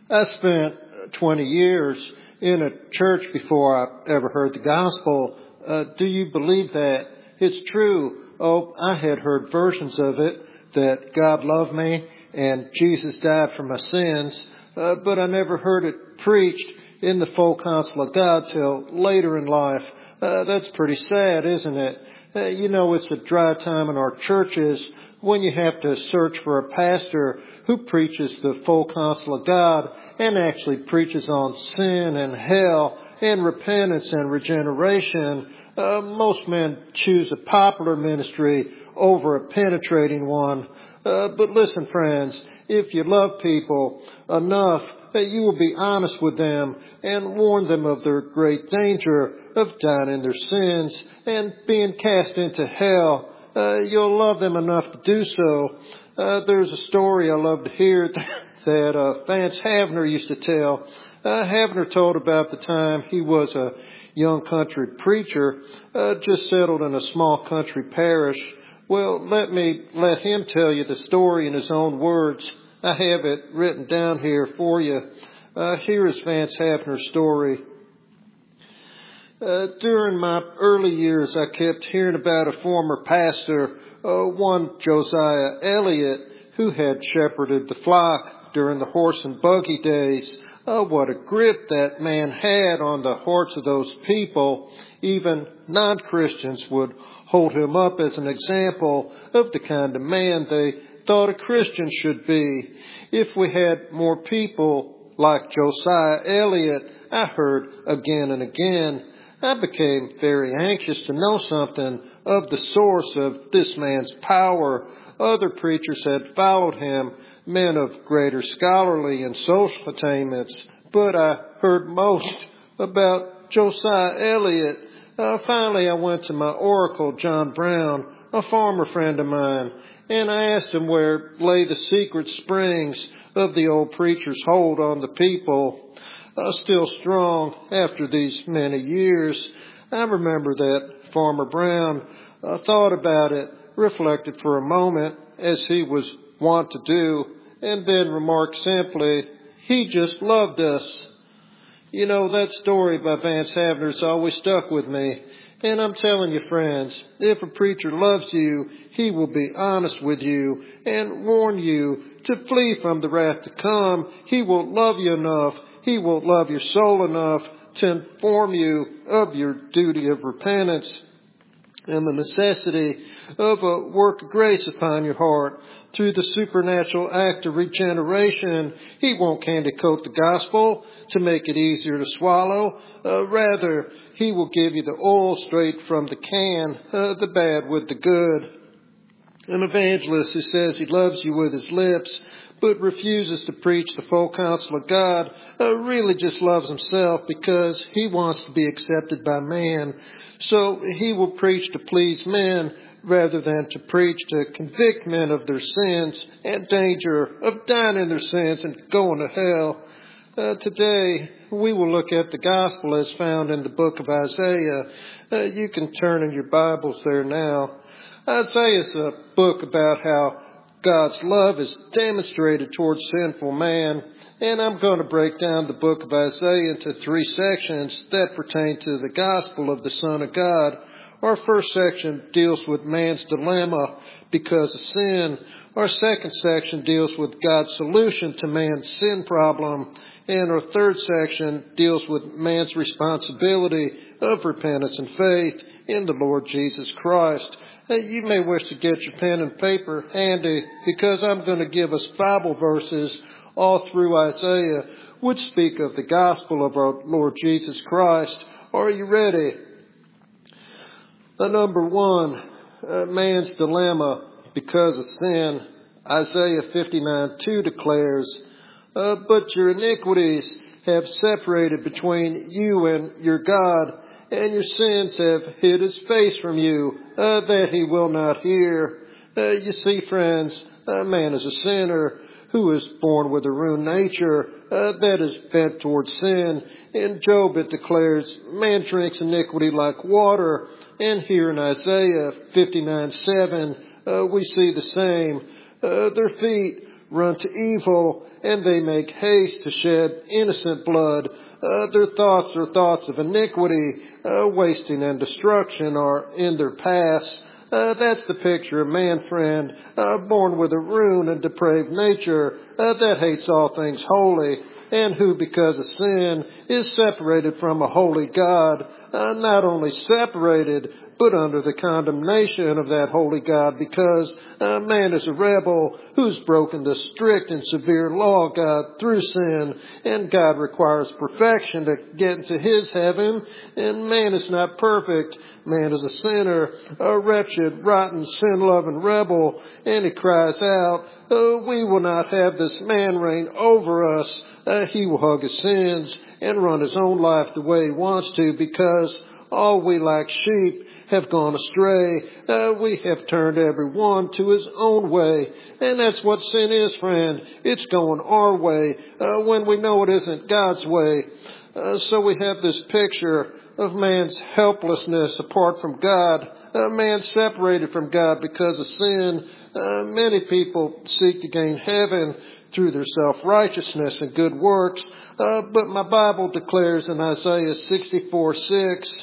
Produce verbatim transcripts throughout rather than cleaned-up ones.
I spent twenty years in a church before I ever heard the gospel. Uh, do you believe that? It's true. Oh, I had heard versions of it, that God loved me and Jesus died for my sins, uh, but I never heard it preached in the full counsel of God till later in life. Uh, that's pretty sad, isn't it? Uh, you know, it's a dry time in our churches when you have to search for a pastor who preaches the full counsel of God and actually preaches on sin and hell and repentance and regeneration. Uh, most men choose a popular ministry over a penetrating one. Uh, but listen, friends, if you love people enough, that you will be honest with them and warn them of their great danger of dying in their sins and being cast into hell. Uh, you'll love them enough to do so. Uh, there's a story I love to hear that uh, Vance Havner used to tell. Uh, Havner told about the time he was a young country preacher, uh, just settled in a small country parish. Well, let me let him tell you the story in his own words. I have it written down here for you. Uh, here is Vance Havner's story. Uh, during my early years, I kept hearing about a former pastor, uh, one Josiah Elliott, who had shepherded the flock during the horse and buggy days. Oh, what a grip that man had on the hearts of those people. Even non-Christians would hold him up as an example of the kind of man they thought a Christian should be. If we had more people like Josiah Elliott, I heard again and again, I became very anxious to know something of the source of this man's power. Other preachers had followed him, men of greater scholarly and social attainments, but I heard most about Josiah Elliott. Uh, finally, I went to my oracle, John Brown, a farmer friend of mine, and I asked him where lay the secret springs of the old preacher's hold on the people. Uh, still strong after these many years, I remember that Farmer Brown uh, thought about it, reflected for a moment, as he was wont to do, and then remarked simply, "He just loved us." You know, that story by Vance Havner's always stuck with me. And I'm telling you, friends, if a preacher loves you, he will be honest with you and warn you to flee from the wrath to come. He will love you enough. He will love your soul enough to inform you of your duty of repentance and the necessity of a work of grace upon your heart through the supernatural act of regeneration. He won't candy coat the gospel to make it easier to swallow. Uh, rather, he will give you the oil straight from the can, uh, the bad with the good. An evangelist who says he loves you with his lips but refuses to preach the full counsel of God uh, really just loves himself because he wants to be accepted by man. So he will preach to please men rather than to preach to convict men of their sins and danger of dying in their sins and going to hell. Uh, today, we will look at the gospel as found in the book of Isaiah. Uh, you can turn in your Bibles there now. Isaiah is a book about how God's love is demonstrated towards sinful man. And I'm going to break down the book of Isaiah into three sections that pertain to the gospel of the Son of God. Our first section deals with man's dilemma because of sin. Our second section deals with God's solution to man's sin problem. And our third section deals with man's responsibility of repentance and faith in the Lord Jesus Christ. You may wish to get your pen and paper handy because I'm going to give us Bible verses all through Isaiah which speak of the gospel of our Lord Jesus Christ. Are you ready? Uh, number one, uh, man's dilemma because of sin. Isaiah fifty-nine two declares, uh, but your iniquities have separated between you and your God, and your sins have hid his face from you, uh, that he will not hear. Uh, you see, friends, uh, man is a sinner who is born with a ruined nature uh, that is bent towards sin. In Job it declares, man drinks iniquity like water. And here in Isaiah fifty-nine seven, uh, we see the same. Uh, their feet run to evil, and they make haste to shed innocent blood. Uh, their thoughts are thoughts of iniquity, uh, wasting and destruction are in their paths. Uh, that's the picture of man, friend, uh, born with a ruined and depraved nature, uh, that hates all things holy, and who, because of sin, is separated from a holy God, uh, not only separated, but under the condemnation of that holy God, because uh, man is a rebel who's broken the strict and severe law of God through sin, and God requires perfection to get into his heaven, and man is not perfect. Man is a sinner, a wretched, rotten, sin-loving rebel, and he cries out, oh, we will not have this man reign over us. Uh, he will hug his sins and run his own life the way he wants to, because all we like sheep have gone astray. Uh, we have turned every one to his own way. And that's what sin is, friend. It's going our way uh, when we know it isn't God's way. Uh, so we have this picture of man's helplessness apart from God. Uh, man separated from God because of sin. Uh, many people seek to gain heaven through their self-righteousness and good works. Uh, but my Bible declares in Isaiah sixty-four six,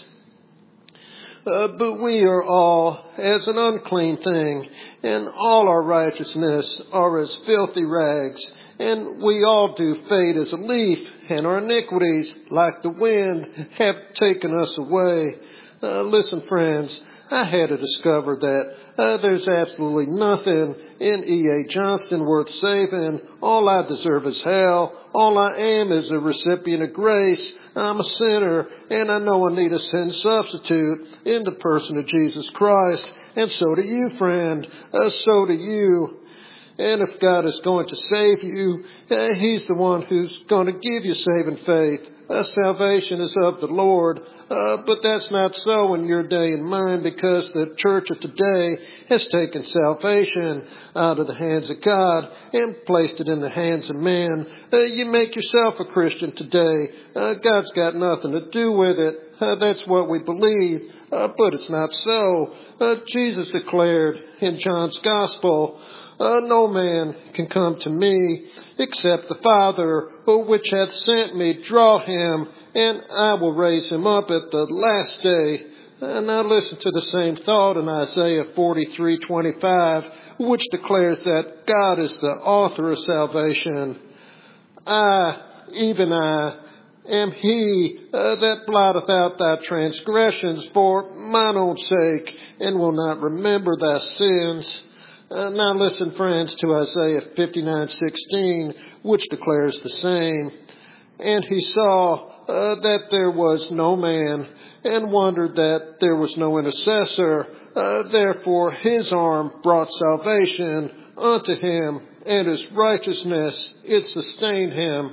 Uh, but we are all as an unclean thing, and all our righteousness are as filthy rags, and we all do fade as a leaf, and our iniquities, like the wind, have taken us away. Uh, listen, friends, I had to discover that uh, there's absolutely nothing in E A Johnston worth saving. All I deserve is hell. All I am is a recipient of grace. I'm a sinner, and I know I need a sin substitute in the person of Jesus Christ. And so do you, friend. Uh, so do you. And if God is going to save you, uh, he's the one who's going to give you saving faith. Uh, salvation is of the Lord, uh, but that's not so in your day and mine, because the church of today has taken salvation out of the hands of God and placed it in the hands of man. Uh, you make yourself a Christian today. Uh, God's got nothing to do with it. Uh, that's what we believe, uh, but it's not so. Uh, Jesus declared in John's Gospel, Uh, no man can come to me except the Father which hath sent me draw him, and I will raise him up at the last day. And now listen to the same thought in Isaiah forty-three twenty-five, which declares that God is the author of salvation. I, even I, am he uh, that blotteth out thy transgressions for mine own sake, and will not remember thy sins. Uh, now listen, friends, to Isaiah fifty-nine sixteen, which declares the same. And he saw uh, that there was no man, and wondered that there was no intercessor. Uh, therefore his arm brought salvation unto him, and his righteousness it sustained him.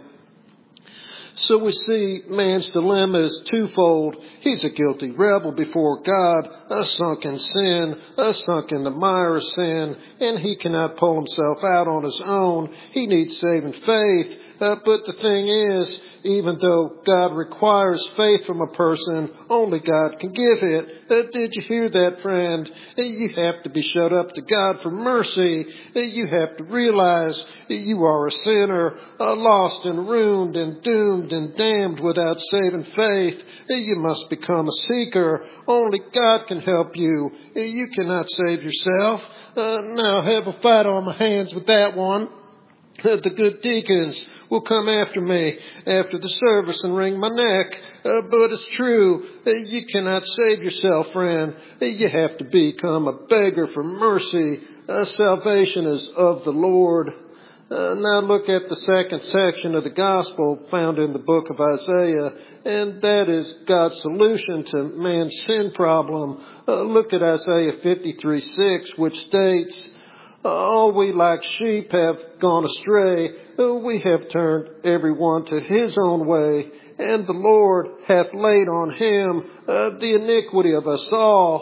So we see man's dilemma is twofold. He's a guilty rebel before God, a sunk in sin, a sunk in the mire of sin, and he cannot pull himself out on his own. He needs saving faith. Uh, but the thing is, even though God requires faith from a person, only God can give it. Uh, did you hear that, friend? Uh, you have to be shut up to God for mercy. Uh, you have to realize you are a sinner, uh, lost and ruined and doomed and damned without saving faith. Uh, you must become a seeker. Only God can help you. Uh, you cannot save yourself. Uh, now I have a fight on my hands with that one. The good deacons will come after me after the service and wring my neck. Uh, but it's true. Uh, you cannot save yourself, friend. Uh, you have to become a beggar for mercy. Uh, salvation is of the Lord. Uh, now look at the second section of the gospel found in the book of Isaiah, and that is God's solution to man's sin problem. Uh, look at Isaiah fifty-three six, which states, all we like sheep have gone astray. We have turned every one to his own way, and the Lord hath laid on him uh, the iniquity of us all.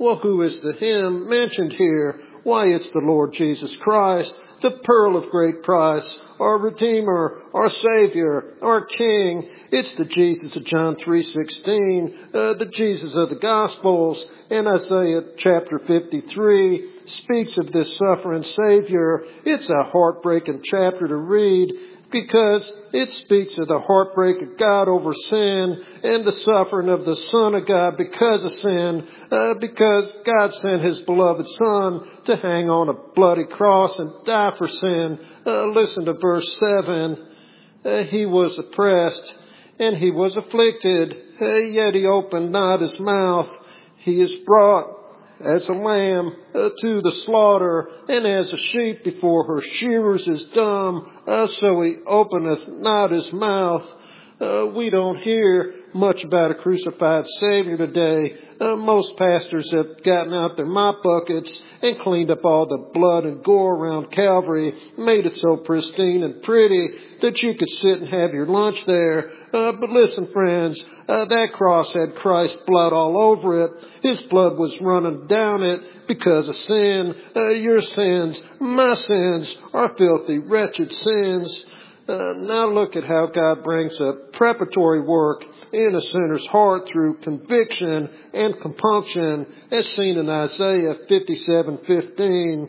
Well, who is the him mentioned here? Why, it's the Lord Jesus Christ, the pearl of great price, our Redeemer, our Savior, our King. It's the Jesus of John three sixteen, uh, the Jesus of the Gospels. And Isaiah chapter fifty-three speaks of this suffering Savior. It's a heartbreaking chapter to read, because it speaks of the heartbreak of God over sin and the suffering of the Son of God because of sin, uh, because God sent His beloved Son to hang on a bloody cross and die for sin. Uh, listen to verse seven. Uh, he was oppressed and He was afflicted, uh, yet He opened not His mouth. He is brought as a lamb uh, to the slaughter, and as a sheep before her shearers is dumb, uh, so He openeth not His mouth. Uh, we don't hear much about a crucified Savior today. Uh, most pastors have gotten out their mop buckets and cleaned up all the blood and gore around Calvary, made it so pristine and pretty that you could sit and have your lunch there. Uh, but listen, friends, uh, that cross had Christ's blood all over it. His blood was running down it because of sin. Uh, your sins, my sins, are filthy, wretched sins. Uh, now look at how God brings a preparatory work in a sinner's heart through conviction and compunction, as seen in Isaiah fifty-seven fifteen.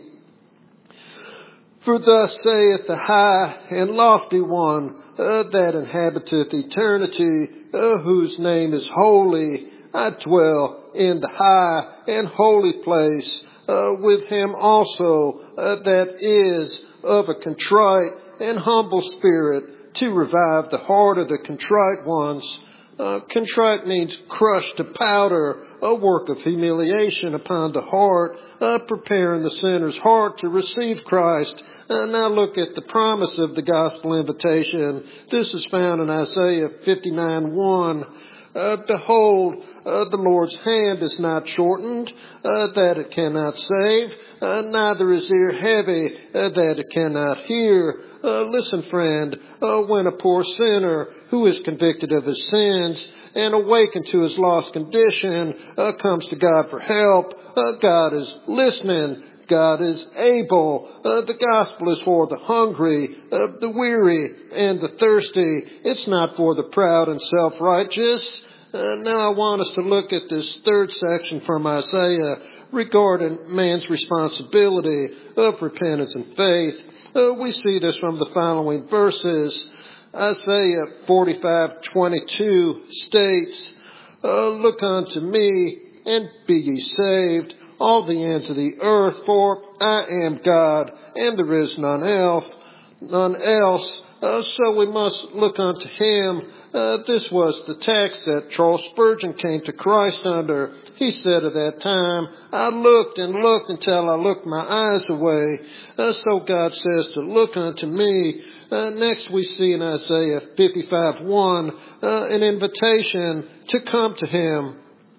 For thus saith the high and lofty one uh, that inhabiteth eternity, uh, whose name is holy. I dwell in the high and holy place uh, with him also uh, that is of a contrite and humble spirit, to revive the heart of the contrite ones. Uh, contrite means crushed to powder, a work of humiliation upon the heart, uh, preparing the sinner's heart to receive Christ. Uh, now look at the promise of the gospel invitation. This is found in Isaiah fifty-nine one. Uh, behold, uh, the Lord's hand is not shortened, uh, that it cannot save, uh, neither is ear heavy, uh, that it cannot hear. Uh, listen, friend, uh, when a poor sinner who is convicted of his sins and awakened to his lost condition uh, comes to God for help, uh, God is listening. God is able. Uh, the gospel is for the hungry, uh, the weary, and the thirsty. It's not for the proud and self-righteous. Uh, now I want us to look at this third section from Isaiah regarding man's responsibility of repentance and faith. Uh, we see this from the following verses. Isaiah forty-five twenty-two states, uh, Look unto me, and be ye saved, all the ends of the earth, for I am God, and there is none else. None else. Uh, so we must look unto Him. Uh, this was the text that Charles Spurgeon came to Christ under. He said at that time, I looked and looked until I looked my eyes away. Uh, so God says to look unto me. Uh, next we see in Isaiah fifty-five one uh, an invitation to come to Him.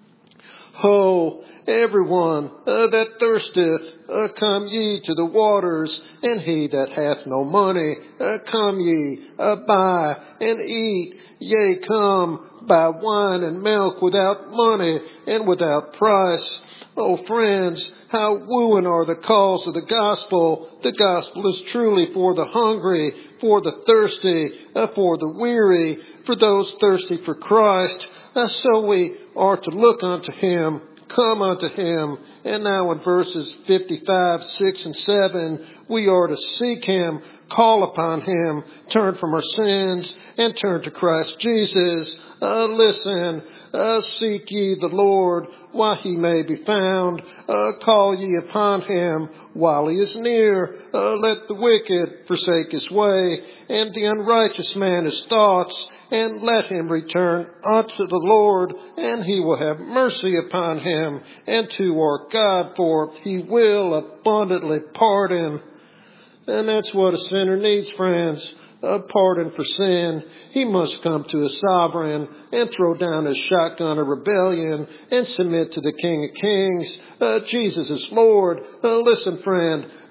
Ho, everyone uh, that thirsteth, uh, come ye to the waters, and he that hath no money, uh, come ye, uh, buy and eat. Yea, come, buy wine and milk without money and without price. Oh, friends, how wooing are the calls of the gospel. The gospel is truly for the hungry, for the thirsty, uh, for the weary, for those thirsty for Christ. Uh, so we are to look unto Him, come unto Him. And now in verses fifty-five, six, and seven, we are to seek Him, call upon Him, turn from our sins, and turn to Christ Jesus. Uh, listen, uh, seek ye the Lord while He may be found. Uh, call ye upon Him while He is near. Uh, let the wicked forsake his way, and the unrighteous man his thoughts, and let him return unto the Lord, and He will have mercy upon him, and to our God, for He will abundantly pardon. And that's what a sinner needs, friends. A pardon for sin. He must come to His sovereign and throw down his shotgun of rebellion and submit to the King of Kings. Uh, Jesus is Lord. Uh, listen, friend,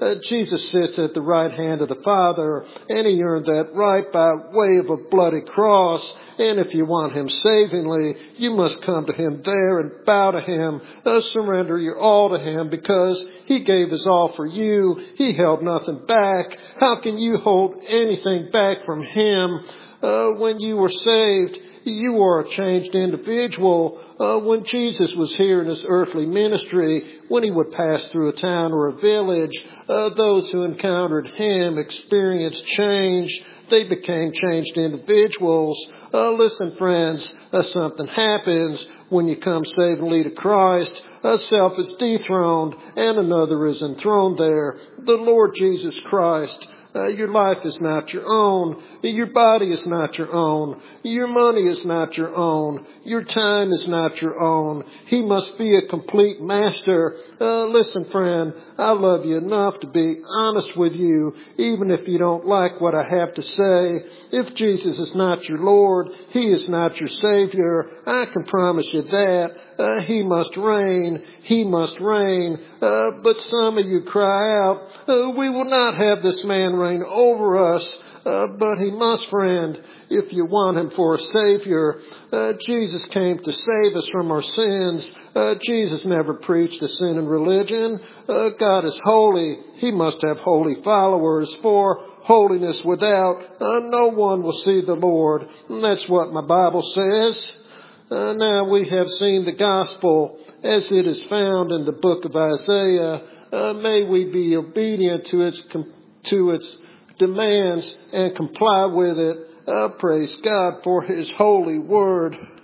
Uh, Jesus sits at the right hand of the Father, and he earned that right by way of a bloody cross. And if you want him savingly, you must come to him there and bow to him, uh, surrender your all to him, because he gave his all for you. He held nothing back. How can you hold anything back from him? Uh, when you were saved, you were a changed individual. Uh, when Jesus was here in his earthly ministry, when he would pass through a town or a village, uh, those who encountered him experienced change. They became changed individuals. Uh, listen, friends, uh, something happens when you come savingly to Christ. A self is dethroned and another is enthroned there. The Lord Jesus Christ. Uh, your life is not your own. Your body is not your own. Your money is not your own. Your time is not your own. He must be a complete master. Uh, listen, friend, I love you enough to be honest with you, even if you don't like what I have to say. If Jesus is not your Lord, he is not your Savior. I can promise you that. Uh, he must reign. He must reign. Uh, but some of you cry out, uh, we will not have this man reign over us. Uh, but he must, friend, if you want him for a Savior. Uh, Jesus came to save us from our sins. Uh, Jesus never preached a sin in religion. Uh, God is holy. He must have holy followers. For holiness without, uh, no one will see the Lord. And that's what my Bible says. Uh, now we have seen the gospel as it is found in the book of Isaiah. Uh, may we be obedient to its com- to its demands and comply with it. Uh, praise God for his holy word.